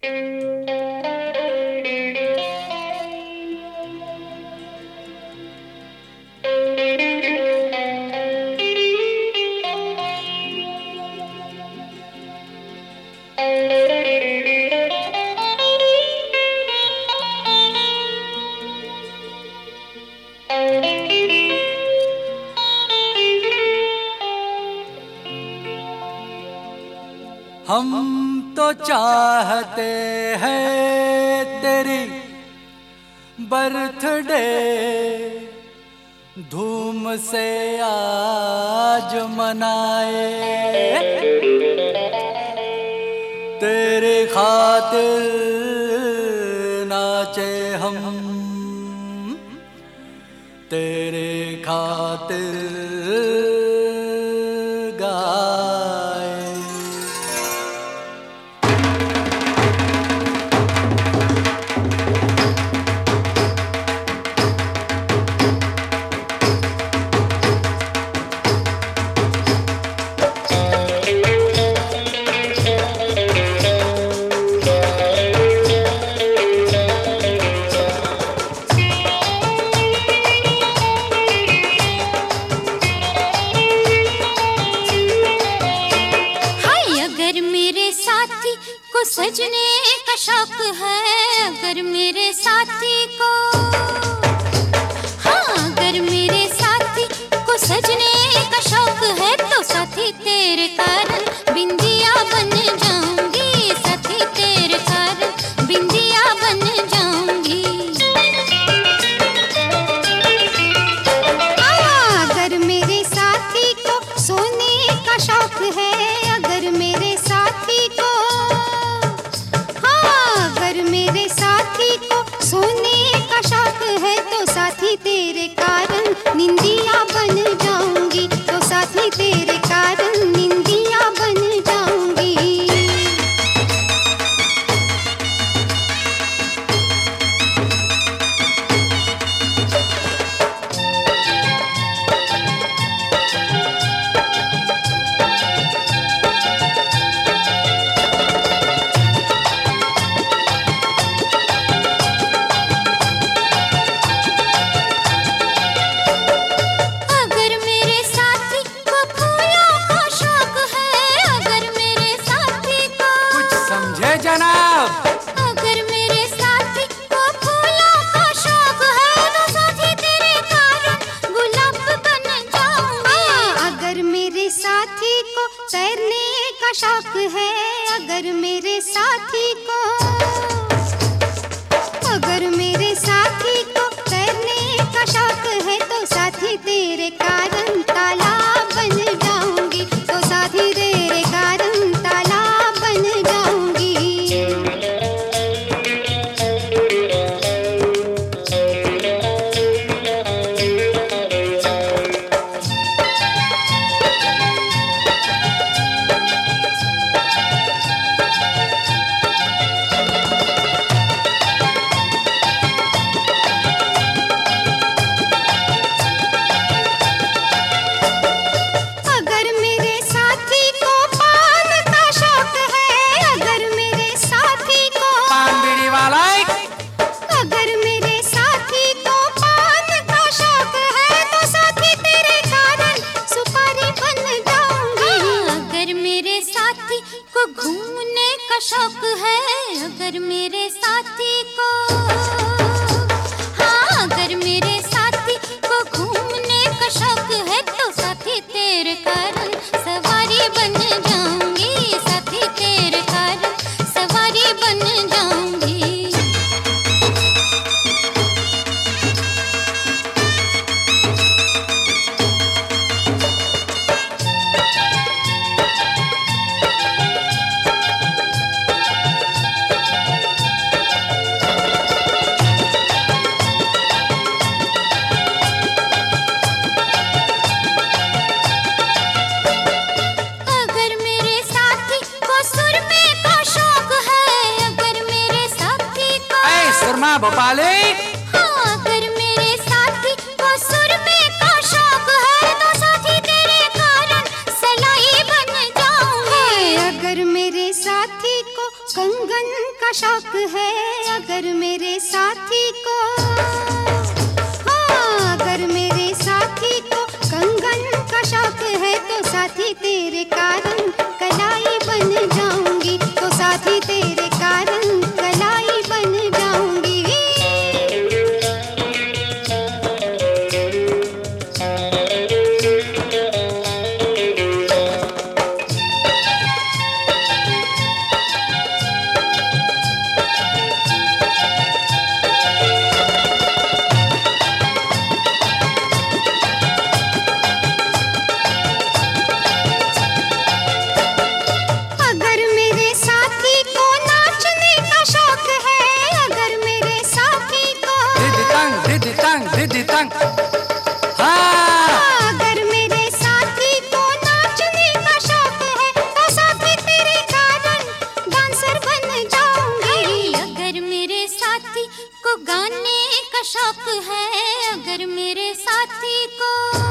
हम तो चाहते हैं तेरी बर्थडे धूम से आज मनाए, तेरे खातिर नाचे हम, तेरे खातिर गाए। को सजने का शौक है, अगर मेरे साथी को, हाँ अगर मेरे साथी को सजने का शौक है तो साथी तेरे कारण बिंदिया बन जाऊंगी, साथी तेरे कारण बिंदिया बन जाऊंगी। हाँ अगर मेरे साथी को सोने का शौक है, अगर मेरे साथी को, मेरे साथी को सोने का शौक है तो साथी तेरे कारण निंदिया बन जाऊंगी, तो साथी तेरे कारण निंदिया बन जाऊंगी। जनाब अगर मेरे साथी को फूलों का शौक है तो साथी तेरे कारण गुलाब बन जाऊंगी। अगर मेरे साथी को तैरने का शौक है, अगर मेरे साथी को, अगर मेरे साथी को तैरने का शौक है तो साथी तेरे कारण तालाब बन जाऊंगी, तो साथी तेरे कारण तालाब बन जाऊंगी। घूमने का शौक है, अगर मेरे साथी को, हाँ अगर मेरे साथी को घूमने का शौक है तो साथी तेरे कारण सवारी बन जाऊंगी, साथी तेरे कारण सवारी बन जाऊंगी। भोपाली हाँ अगर मेरे साथी को सुरमे का शौक है तो साथी तेरे कारण सलाई बन जाऊंगी। अगर मेरे साथी को कंगन का शौक है, अगर मेरे साथी को, हाँ अगर मेरे साथी को कंगन का शौक है, तो साथी तेरे कारण कलाई बन जाऊंगी, तो साथी तेरे कारण कलाई बन जाऊंगी। अगर मेरे साथी को नाचने का शौक है, तो साथी तेरे कारण डांसर बन जाऊंगी। अगर मेरे साथी को गाने का शौक है, अगर मेरे साथी को